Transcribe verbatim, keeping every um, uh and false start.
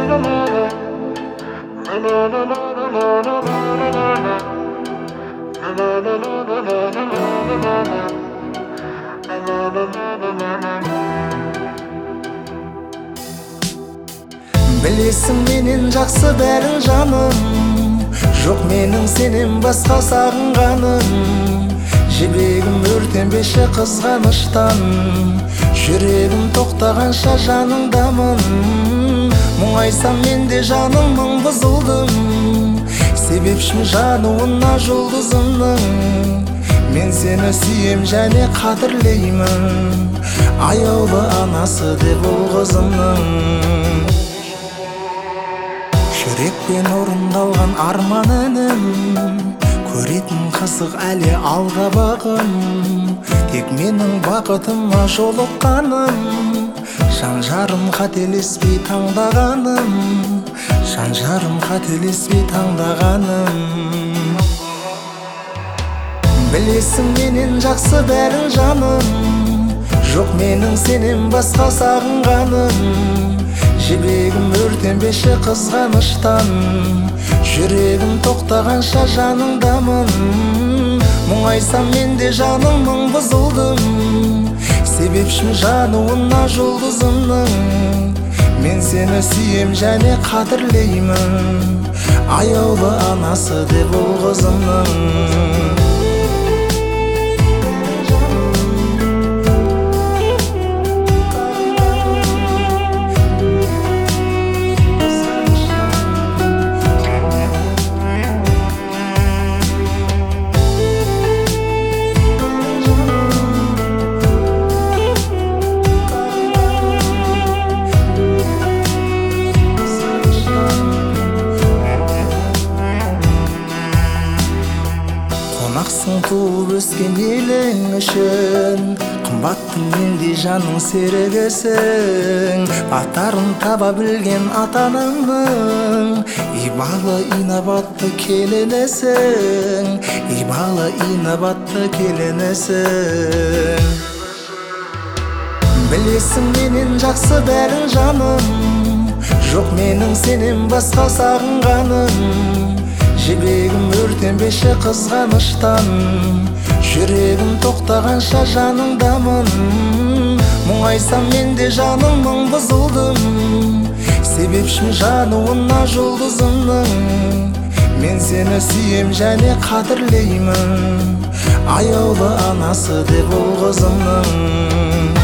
Білесің менен жақсы бәрін жаным, жоқ менің сенен басқа сағынғаным. Жібегім өртенбеші қызғаныштан, жүрегім тоқтағанша жаныңдамын. Мұңайсам мен де жаным мың бұзылдым, себепшім жануына жұлдызымның. Мен сені сүйем және қадірлеймін, аяулы анасы деп ол қызымның. Жүрекпен орындалған арман әнім, көретін қызық әлі алға бағым. Тек менің бақытыма жолыққаным, жан жарым қателеспей таңдағаным, жан жарым қателеспей таңдағаным. Білесің менен жақсы бәрін жаным, жоқ менің сенен басқа сағынғаным. Жібегім өртенбеші қызғаныштан, жүрегім тоқтағанша жаныңдамын. Мұңайсам мен де жаным мың бұзылдым, себепшім жануына жұлдызымның. Мен сені сүйем және қадірлеймін, аяулы анасы деп ол қызымның. Қонақсың туып өскен елің үшін, қымбаттың мендей жаның серігісің. Батарын таба білген ата-анаңның, ибалы инабатты келінісің, ибалы инабатты келінісің. Білесің менен жақсы бәрін жаным, жоқ менің сенен басқа сағынғаным. Жібегім өртенбеші қызғаныштан, жүрегім тоқтағанша жаныңдамын. Мұңайсам мен де жаным мың бұзылдым, себепшім жануына жұлдызымның. Мен сені сүйем және қадірлеймін, аяулы анасы деп ол қызымның.